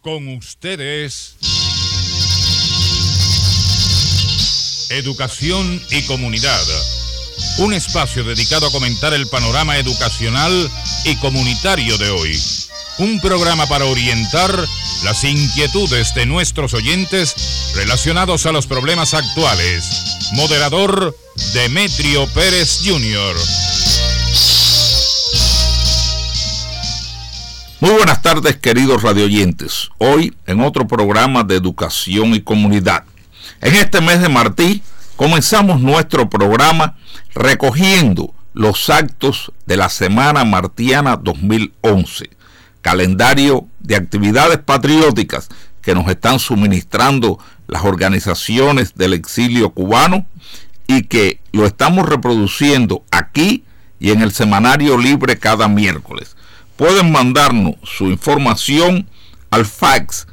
Con ustedes, Educación y Comunidad, un espacio dedicado a comentar el panorama educacional y comunitario de hoy. Un programa para orientar las inquietudes de nuestros oyentes relacionados a los problemas actuales. Moderador, Demetrio Pérez Jr. Muy buenas tardes, queridos radioyentes. Hoy en otro programa de Educación y Comunidad. En este mes de Martí comenzamos nuestro programa recogiendo los actos de la Semana Martiana 2011, calendario de actividades patrióticas que nos están suministrando las organizaciones del exilio cubano y que lo estamos reproduciendo aquí y en el Semanario Libre cada miércoles. Pueden mandarnos su información al fax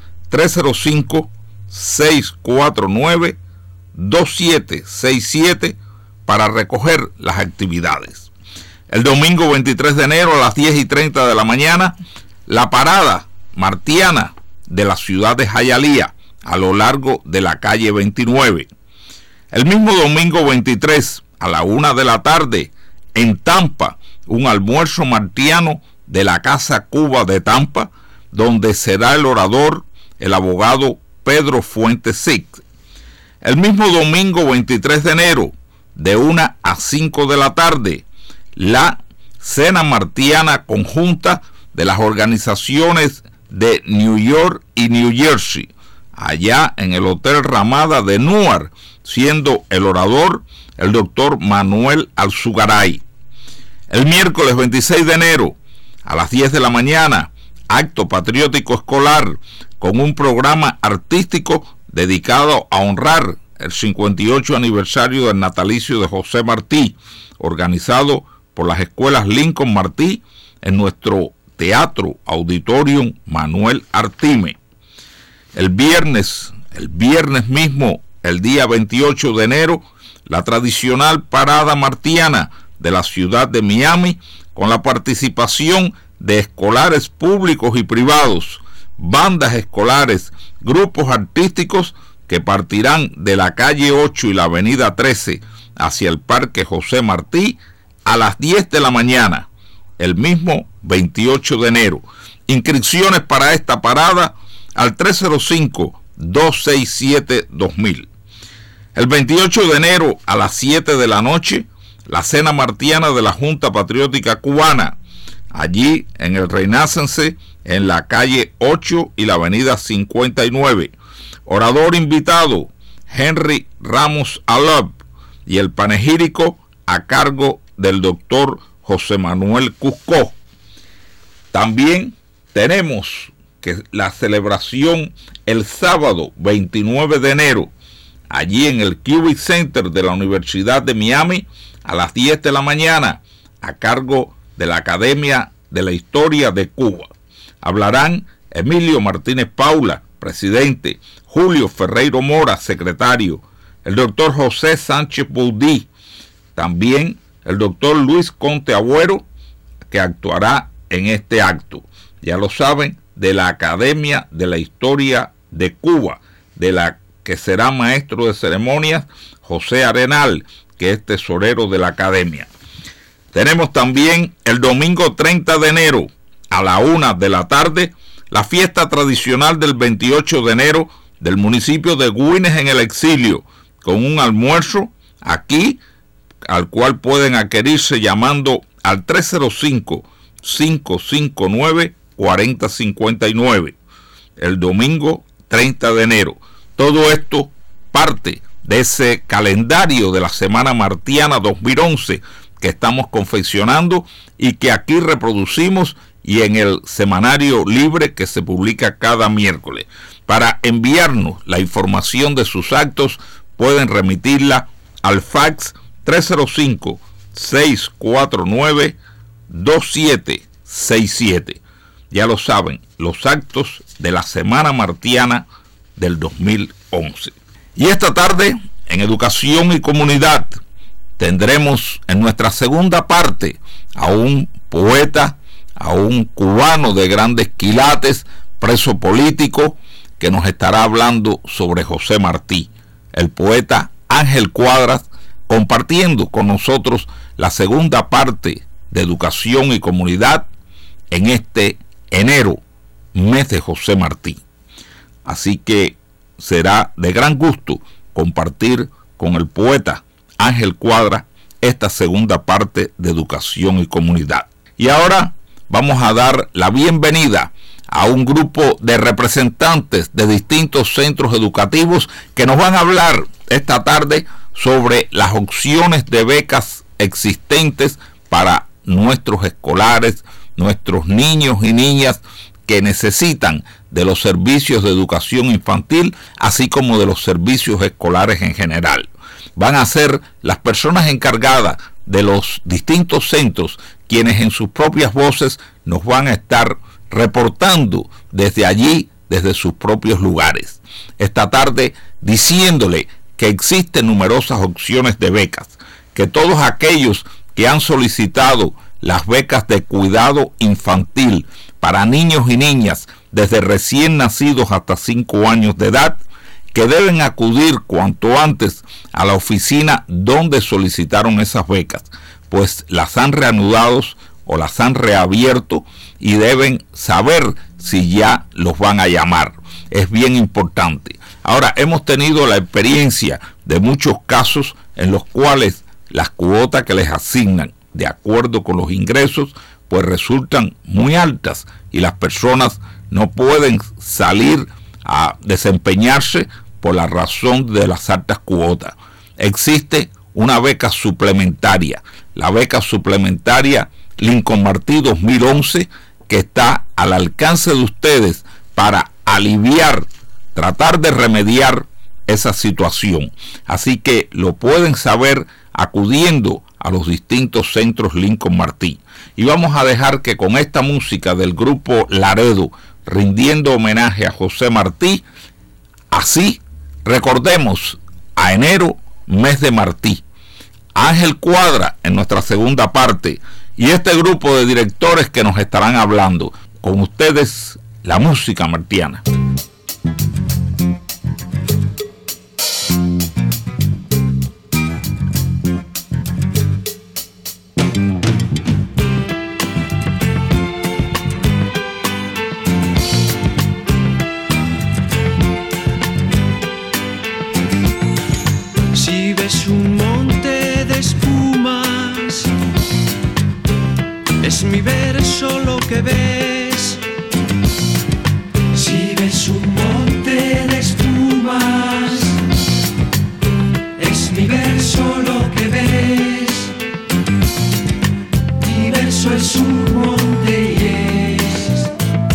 305-649-2767 para recoger las actividades. El domingo 23 de enero a las 10:30 de la mañana, la parada martiana de la ciudad de Hialeah a lo largo de la calle 29. El mismo domingo 23 a la 1 de la tarde en Tampa, un almuerzo martiano de la Casa Cuba de Tampa, donde será el orador, el abogado Pedro Fuentes Six. El mismo domingo 23 de enero, de 1 a 5 de la tarde, la cena martiana conjunta de las organizaciones de New York y New Jersey, allá en el Hotel Ramada de Newark, siendo el orador el doctor Manuel Alzugaray. El miércoles 26 de enero, a las 10 de la mañana, acto patriótico escolar con un programa artístico dedicado a honrar el 58 aniversario del natalicio de José Martí, organizado por las escuelas Lincoln Martí en nuestro Teatro Auditorium Manuel Artime. El viernes mismo, el día 28 de enero, la tradicional parada martiana de la ciudad de Miami, con la participación de escolares públicos y privados, bandas escolares, grupos artísticos que partirán de la calle 8 y la avenida 13 hacia el Parque José Martí a las 10 de la mañana, el mismo 28 de enero. Inscripciones para esta parada al 305-267-2000. El 28 de enero a las 7 de la noche, la cena martiana de la Junta Patriótica Cubana, allí en el Renaissance, en la calle 8 y la avenida 59. Orador invitado, Henry Ramos Alop, y el panegírico a cargo del doctor José Manuel Cuscó. También tenemos que la celebración el sábado 29 de enero, allí en el Cubic Center de la Universidad de Miami, a las 10 de la mañana, a cargo de la Academia de la Historia de Cuba. Hablarán Emilio Martínez Paula, presidente, Julio Ferreiro Mora, secretario, el doctor José Sánchez Boudí, también el doctor Luis Conte Agüero, que actuará en este acto. Ya lo saben, de la Academia de la Historia de Cuba, de la que será maestro de ceremonias José Arenal, que es tesorero de la Academia. Tenemos también el domingo 30 de enero a la 1 de la tarde, la fiesta tradicional del 28 de enero del municipio de Güines en el exilio, con un almuerzo aquí, al cual pueden adquirirse llamando al 305-559-4059, el domingo 30 de enero. Todo esto parte de ese calendario de la Semana Martiana 2011 que estamos confeccionando y que aquí reproducimos, y en el Semanario Libre que se publica cada miércoles. Para enviarnos la información de sus actos, pueden remitirla al fax 305-649-2767. Ya lo saben, los actos de la Semana Martiana del 2011. Y esta tarde, en Educación y Comunidad, tendremos en nuestra segunda parte a un poeta, a un cubano de grandes quilates, preso político, que nos estará hablando sobre José Martí. El poeta Ángel Cuadras, compartiendo con nosotros la segunda parte de Educación y Comunidad en este enero, mes de José Martí. Así que será de gran gusto compartir con el poeta Ángel Cuadras esta segunda parte de Educación y Comunidad. Y ahora vamos a dar la bienvenida a un grupo de representantes de distintos centros educativos que nos van a hablar esta tarde sobre las opciones de becas existentes para nuestros escolares, nuestros niños y niñas que necesitan de los servicios de educación infantil, así como de los servicios escolares en general. Van a ser las personas encargadas de los distintos centros quienes en sus propias voces nos van a estar reportando desde allí, desde sus propios lugares. Esta tarde diciéndole que existen numerosas opciones de becas, que todos aquellos que han solicitado las becas de cuidado infantil para niños y niñas desde recién nacidos hasta 5 años de edad, que deben acudir cuanto antes a la oficina donde solicitaron esas becas, pues las han reanudado o las han reabierto y deben saber si ya los van a llamar. Es bien importante. Ahora, hemos tenido la experiencia de muchos casos en los cuales las cuotas que les asignan de acuerdo con los ingresos pues resultan muy altas y las personas no pueden salir a desempeñarse por la razón de las altas cuotas. Existe una beca suplementaria, la beca suplementaria Lincoln Martí 2011, que está al alcance de ustedes para aliviar, tratar de remediar esa situación. Así que lo pueden saber acudiendo a los distintos centros Lincoln Martí. Y vamos a dejar que con esta música del grupo Laredo, rindiendo homenaje a José Martí, así recordemos a enero, mes de Martí. Ángel Cuadra en nuestra segunda parte y este grupo de directores que nos estarán hablando. Con ustedes, la música martiana. Si ves un monte de espumas, es mi verso lo que ves. Si ves un monte de espumas, es mi verso lo que ves. Mi verso es un monte y es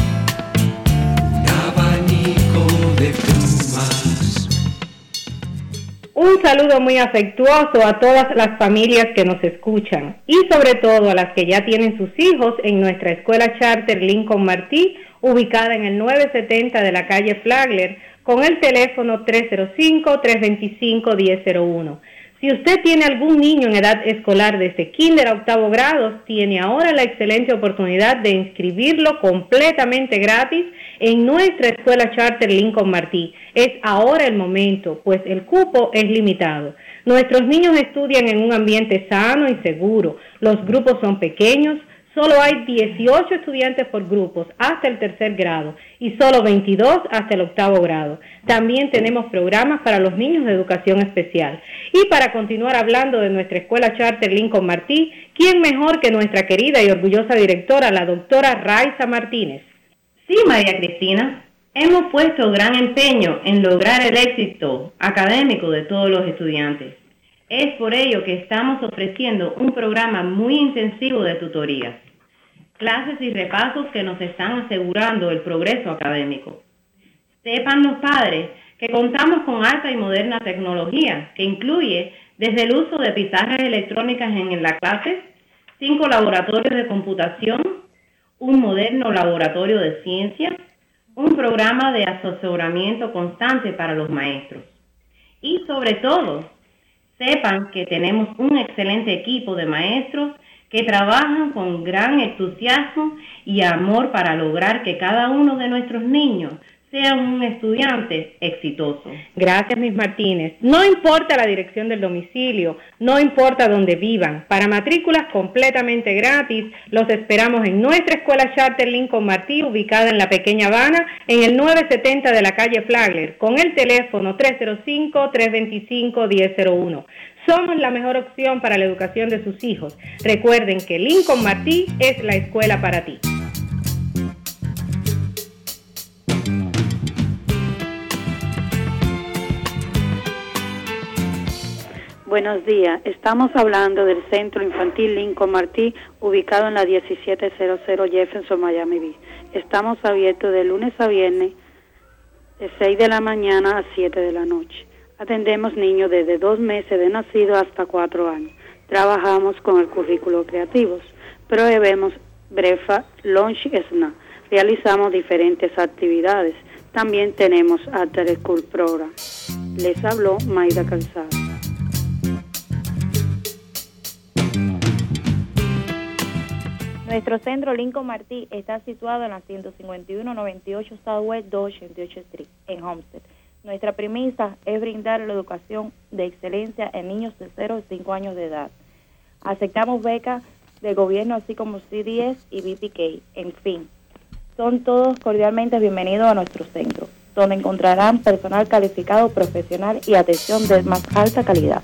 abanico de plumas. Un saludo muy afectuoso a todas las familias que nos escuchan y sobre todo a las que ya tienen sus hijos en nuestra escuela charter Lincoln Martí, ubicada en el 970 de la calle Flagler, con el teléfono 305-325-1001. Si usted tiene algún niño en edad escolar desde kinder a octavo grado, tiene ahora la excelente oportunidad de inscribirlo completamente gratis en nuestra escuela charter Lincoln Martí. Es ahora el momento, pues el cupo es limitado. Nuestros niños estudian en un ambiente sano y seguro. Los grupos son pequeños. Solo hay 18 estudiantes por grupos hasta el tercer grado y solo 22 hasta el octavo grado. También tenemos programas para los niños de educación especial. Y para continuar hablando de nuestra escuela charter Lincoln Martí, ¿quién mejor que nuestra querida y orgullosa directora, la doctora Raiza Martínez? Sí, María Cristina, hemos puesto gran empeño en lograr el éxito académico de todos los estudiantes. Es por ello que estamos ofreciendo un programa muy intensivo de tutorías, clases y repasos que nos están asegurando el progreso académico. Sepan los padres que contamos con alta y moderna tecnología que incluye desde el uso de pizarras electrónicas en la clase, 5 laboratorios de computación, un moderno laboratorio de ciencia, un programa de asesoramiento constante para los maestros. Y sobre todo, Sepan que tenemos un excelente equipo de maestros que trabajan con gran entusiasmo y amor para lograr que cada uno de nuestros niños sea un estudiante exitoso. Gracias, Miss Martínez. No importa la dirección del domicilio, no importa dónde vivan. Para matrículas completamente gratis, los esperamos en nuestra escuela Charter Lincoln Martí, ubicada en la Pequeña Habana, en el 970 de la calle Flagler, con el teléfono 305-325-1001. Somos la mejor opción para la educación de sus hijos. Recuerden que Lincoln Martí es la escuela para ti. Buenos días, estamos hablando del Centro Infantil Lincoln Martí, ubicado en la 1700 Jefferson, Miami Beach. Estamos abiertos de lunes a viernes, de 6 de la mañana a 7 de la noche. Atendemos niños desde 2 meses de nacido hasta 4 años. Trabajamos con el currículo creativos. Proveemos breakfast, lunch y snack. Realizamos diferentes actividades. También tenemos After School Program. Les habló Maida Calzado. Nuestro centro Lincoln Martí está situado en la 15198 Southwest 288 Street, en Homestead. Nuestra premisa es brindar la educación de excelencia en niños de 0 a 5 años de edad. Aceptamos becas del gobierno, así como CDS y BPK. En fin, son todos cordialmente bienvenidos a nuestro centro, donde encontrarán personal calificado, profesional y atención de más alta calidad.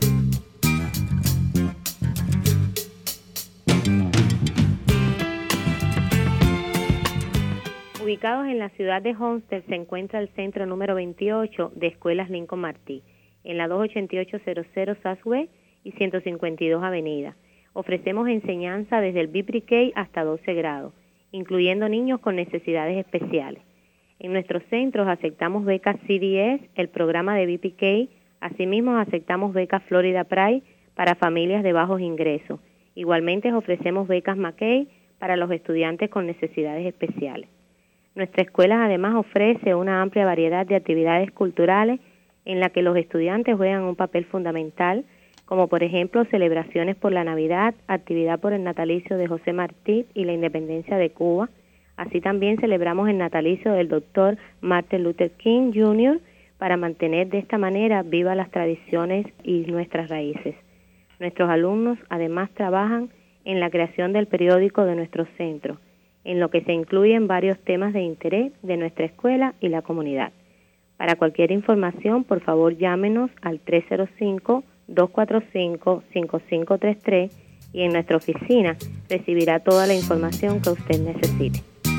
Ubicados en la ciudad de Homestead se encuentra el centro número 28 de Escuelas Lincoln Martí, en la 28800 Southwest y 152 Avenida. Ofrecemos enseñanza desde el BPK hasta 12 grados, incluyendo niños con necesidades especiales. En nuestros centros aceptamos becas CDS, el programa de BPK, asimismo aceptamos becas Florida Pride para familias de bajos ingresos. Igualmente ofrecemos becas McKay para los estudiantes con necesidades especiales. Nuestra escuela además ofrece una amplia variedad de actividades culturales en la que los estudiantes juegan un papel fundamental, como por ejemplo celebraciones por la Navidad, actividad por el natalicio de José Martí y la independencia de Cuba. Así también celebramos el natalicio del doctor Martin Luther King Jr. para mantener de esta manera vivas las tradiciones y nuestras raíces. Nuestros alumnos además trabajan en la creación del periódico de nuestro centro, en lo que se incluyen varios temas de interés de nuestra escuela y la comunidad. Para cualquier información, por favor, llámenos al 305-245-5533 y en nuestra oficina recibirá toda la información que usted necesite.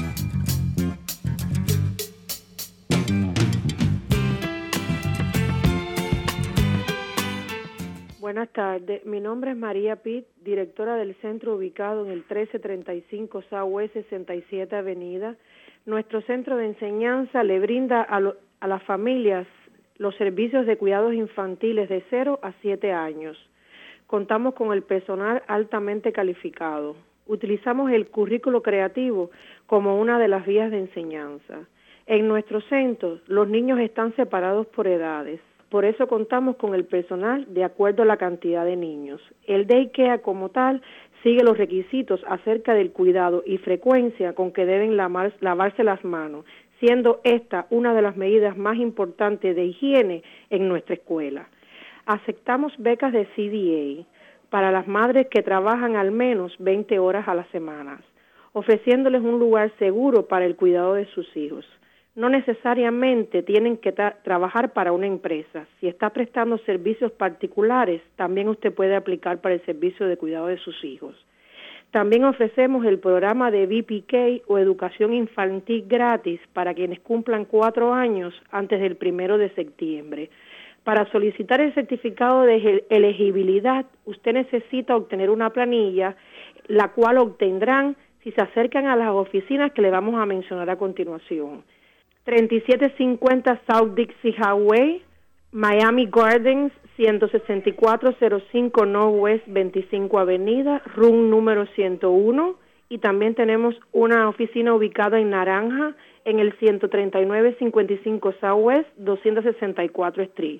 Buenas tardes, mi nombre es María Pitt, directora del centro ubicado en el 1335 Southwest 67 Avenida. Nuestro centro de enseñanza le brinda a las familias los servicios de cuidados infantiles de 0 a 7 años. Contamos con el personal altamente calificado. Utilizamos el currículo creativo como una de las vías de enseñanza. En nuestro centro, los niños están separados por edades. Por eso contamos con el personal de acuerdo a la cantidad de niños. El daycare como tal sigue los requisitos acerca del cuidado y frecuencia con que deben lavarse las manos, siendo esta una de las medidas más importantes de higiene en nuestra escuela. Aceptamos becas de CDA para las madres que trabajan al menos 20 horas a la semana, ofreciéndoles un lugar seguro para el cuidado de sus hijos. No necesariamente tienen que trabajar para una empresa. Si está prestando servicios particulares, también usted puede aplicar para el servicio de cuidado de sus hijos. También ofrecemos el programa de BPK o Educación Infantil Gratis para quienes cumplan 4 años antes del 1 de septiembre. Para solicitar el certificado de elegibilidad, usted necesita obtener una planilla, la cual obtendrán si se acercan a las oficinas que le vamos a mencionar a continuación. 3750 South Dixie Highway, Miami Gardens, 16405 Northwest 25 Avenida, room número 101, y también tenemos una oficina ubicada en Naranja, en el 13955 Southwest 264 Street.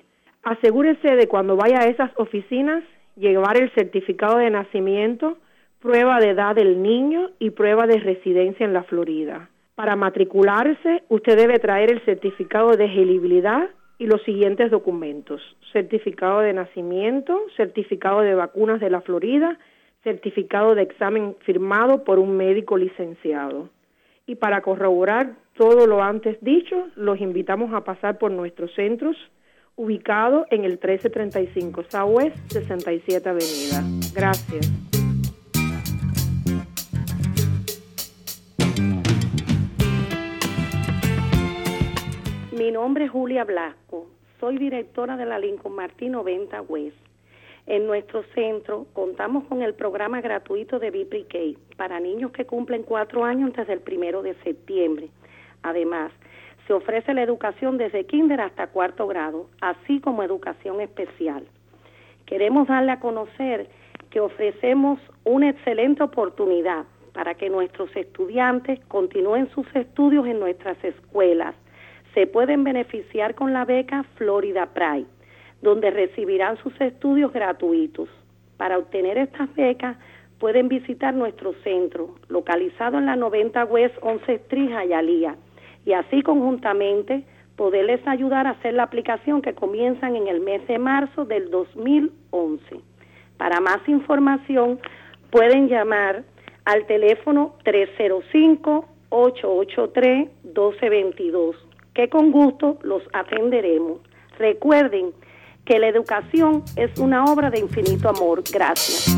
Asegúrese de cuando vaya a esas oficinas llevar el certificado de nacimiento, prueba de edad del niño y prueba de residencia en la Florida. Para matricularse, usted debe traer el certificado de elegibilidad y los siguientes documentos: certificado de nacimiento, certificado de vacunas de la Florida, certificado de examen firmado por un médico licenciado. Y para corroborar todo lo antes dicho, los invitamos a pasar por nuestros centros ubicado en el 1335 Southwest 67 Avenida. Gracias. Mi nombre es Julia Blasco, soy directora de la Lincoln Martí 90 West. En nuestro centro contamos con el programa gratuito de BPK para niños que cumplen 4 años desde el 1 de septiembre. Además, se ofrece la educación desde kinder hasta 4º grado, así como educación especial. Queremos darle a conocer que ofrecemos una excelente oportunidad para que nuestros estudiantes continúen sus estudios en nuestras escuelas. Se pueden beneficiar con la beca Florida Pride, donde recibirán sus estudios gratuitos. Para obtener estas becas, pueden visitar nuestro centro, localizado en la 90 West 11 Street, Hialeah, y así conjuntamente poderles ayudar a hacer la aplicación que comienzan en el mes de marzo del 2011. Para más información, pueden llamar al teléfono 305-883-1222, que con gusto los atenderemos. Recuerden que la educación es una obra de infinito amor. Gracias.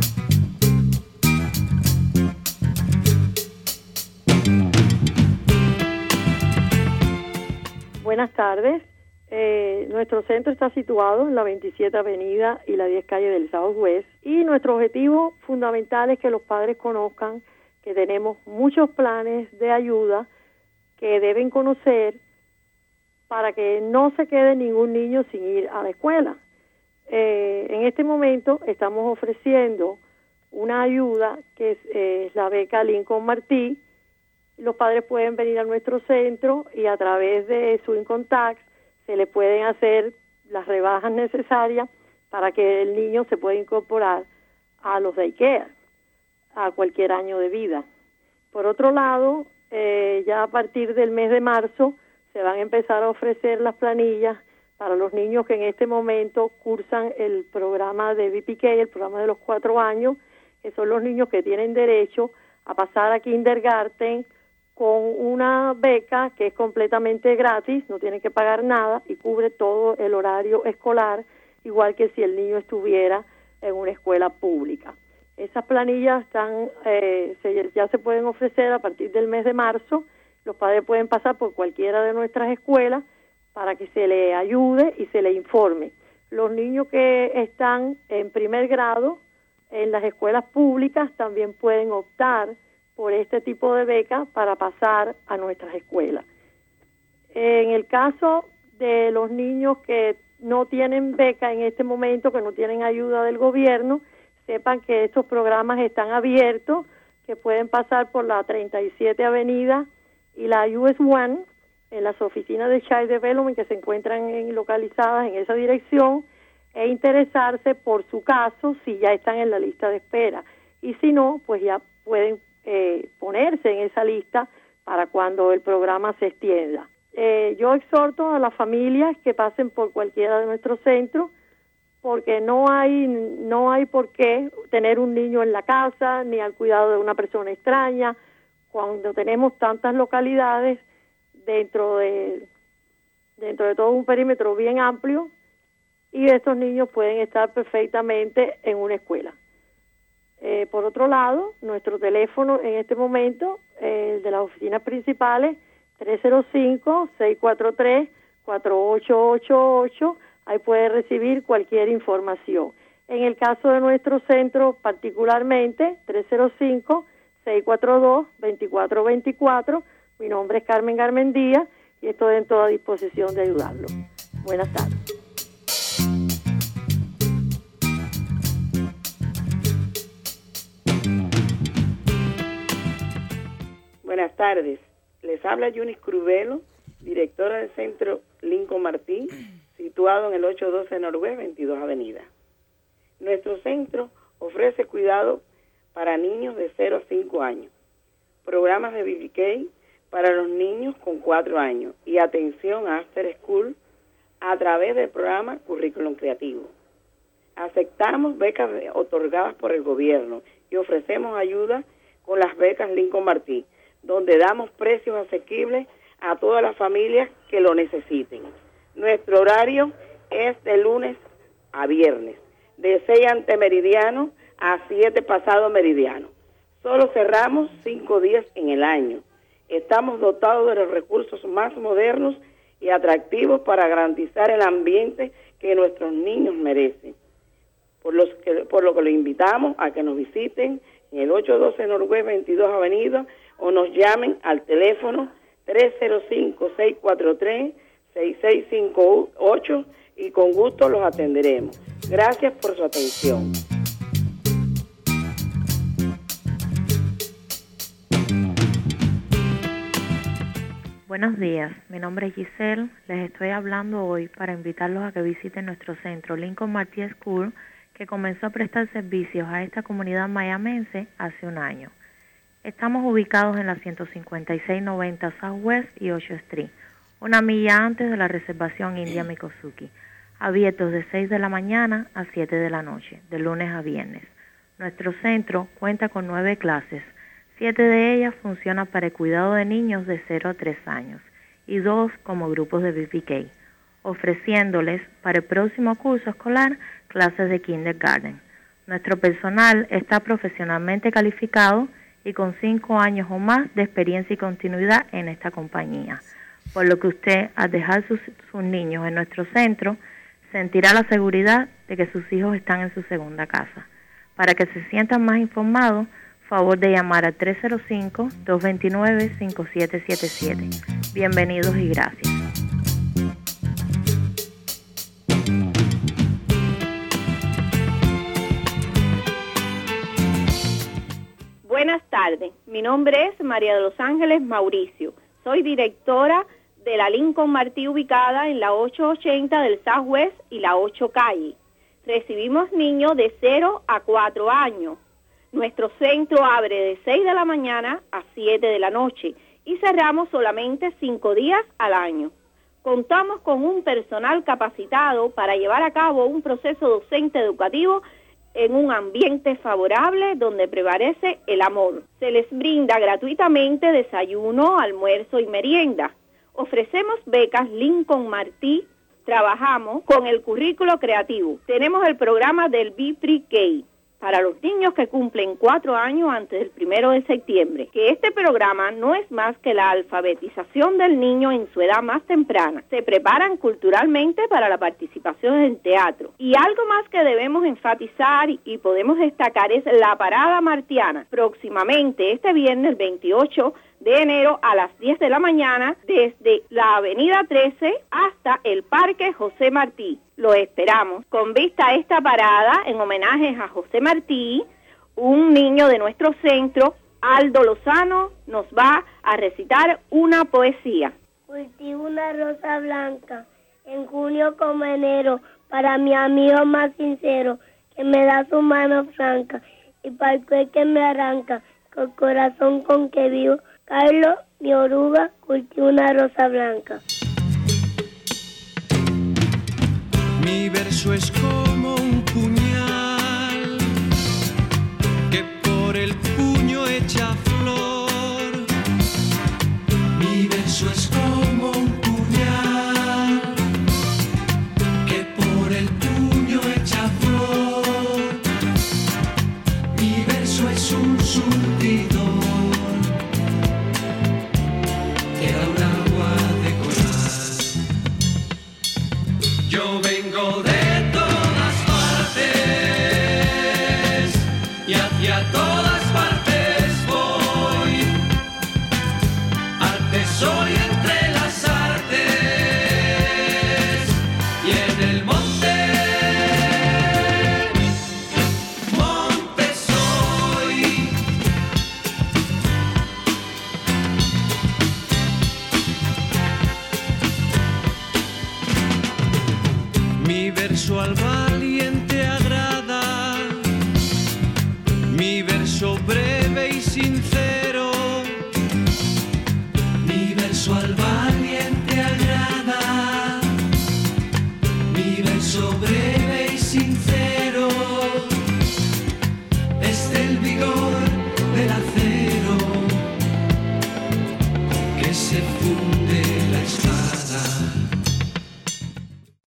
Buenas tardes. Nuestro centro está situado en la 27 Avenida y la 10 Calle del Southwest, y nuestro objetivo fundamental es que los padres conozcan que tenemos muchos planes de ayuda que deben conocer para que no se quede ningún niño sin ir a la escuela. En este momento estamos ofreciendo una ayuda que es la beca Lincoln Martí. Los padres pueden venir a nuestro centro y a través de su Income Tax se le pueden hacer las rebajas necesarias para que el niño se pueda incorporar a los daycare a cualquier año de vida. Por otro lado, ya a partir del mes de marzo se van a empezar a ofrecer las planillas para los niños que en este momento cursan el programa de BPK, el programa de los 4 años, que son los niños que tienen derecho a pasar a kindergarten con una beca que es completamente gratis, no tienen que pagar nada y cubre todo el horario escolar, igual que si el niño estuviera en una escuela pública. Esas planillas están ya se pueden ofrecer a partir del mes de marzo. Los padres pueden pasar por cualquiera de nuestras escuelas para que se les ayude y se les informe. Los niños que están en 1er grado en las escuelas públicas también pueden optar por este tipo de beca para pasar a nuestras escuelas. En el caso de los niños que no tienen beca en este momento, que no tienen ayuda del gobierno, sepan que estos programas están abiertos, que pueden pasar por la 37 Avenida y la US 1 en las oficinas de Child Development que se encuentran localizadas en esa dirección, e interesarse por su caso si ya están en la lista de espera. Y si no, pues ya pueden ponerse en esa lista para cuando el programa se extienda. Yo exhorto a las familias que pasen por cualquiera de nuestros centros, porque no hay por qué tener un niño en la casa ni al cuidado de una persona extraña cuando tenemos tantas localidades dentro de todo un perímetro bien amplio, y estos niños pueden estar perfectamente en una escuela. Por otro lado, nuestro teléfono en este momento, el de las oficinas principales, 305-643-4888, ahí puede recibir cualquier información. En el caso de nuestro centro particularmente, 305-642-2424, mi nombre es Carmen Garmendía y estoy en toda disposición de ayudarlo. Buenas tardes. Buenas tardes, les habla Yunis Crubelo, directora del Centro Lincoln Martí, situado en el 812 Norwest 22 Avenida. Nuestro centro ofrece cuidado para niños de 0 a 5 años, programas de BBK para los niños con 4 años y atención a After School a través del programa Currículum Creativo. Aceptamos becas otorgadas por el gobierno y ofrecemos ayuda con las becas Lincoln Martí, donde damos precios asequibles a todas las familias que lo necesiten. Nuestro horario es de lunes a viernes, de 6 ante meridiano a 7 pasado meridiano. Solo cerramos 5 días en el año. Estamos dotados de los recursos más modernos y atractivos para garantizar el ambiente que nuestros niños merecen. Por lo que los invitamos a que nos visiten en el 812 Norwest 22 Avenida o nos llamen al teléfono 305-643-6658 y con gusto los atenderemos. Gracias por su atención. Buenos días, mi nombre es Giselle. Les estoy hablando hoy para invitarlos a que visiten nuestro centro Lincoln Martí School, que comenzó a prestar servicios a esta comunidad mayamense hace un año. Estamos ubicados en la 15690 Southwest y 8 Street, una milla antes de la reservación India Mikosuki, abiertos de 6 de la mañana a 7 de la noche, de lunes a viernes. Nuestro centro cuenta con 9 clases, 7 de ellas funcionan para el cuidado de niños de 0 a 3 años y 2 como grupos de BBK, ofreciéndoles para el próximo curso escolar clases de kindergarten. Nuestro personal está profesionalmente calificado y con 5 años o más de experiencia y continuidad en esta compañía, por lo que usted, al dejar sus niños en nuestro centro, sentirá la seguridad de que sus hijos están en su segunda casa. Para que se sientan más informados, favor de llamar al 305-229-5777. Bienvenidos y gracias. Buenas tardes, mi nombre es María de los Ángeles Mauricio. Soy directora de la Lincoln Martí ubicada en la 880 del Southwest y la 8 Calle. Recibimos niños de 0 a 4 años. Nuestro centro abre de 6 de la mañana a 7 de la noche y cerramos solamente 5 días al año. Contamos con un personal capacitado para llevar a cabo un proceso docente educativo en un ambiente favorable donde prevalece el amor. Se les brinda gratuitamente desayuno, almuerzo y merienda. Ofrecemos becas Lincoln Martí. Trabajamos con el currículo creativo. Tenemos el programa del BPK para los niños que cumplen 4 años antes del 1 de septiembre, que este programa no es más que la alfabetización del niño en su edad más temprana. Se preparan culturalmente para la participación en teatro. Y algo más que debemos enfatizar y podemos destacar es la parada martiana. Próximamente, este viernes 28 de enero a las 10 de la mañana, desde la avenida 13 hasta el Parque José Martí. Lo esperamos. Con vista a esta parada, en homenaje a José Martí, un niño de nuestro centro, Aldo Lozano, nos va a recitar una poesía. Cultivo una rosa blanca en junio como enero para mi amigo más sincero que me da su mano franca y para el que me arranca con corazón con que vivo. Carlos, mi oruga, cultivo una rosa blanca. Mi verso es como un puñal que por el puño echa flor. Mi verso es como un puñal que por el puño echa flor. Mi verso es un surtidor que da un agua de coral. Yo vengo de todas partes y hacia todas partes voy. Arte soy entre las artes y en el monte, monte soy. verso al valiente agrada, mi verso breve y sincero. Mi verso al valiente agrada, mi verso breve y sincero. Es del vigor del acero que se funde la espada.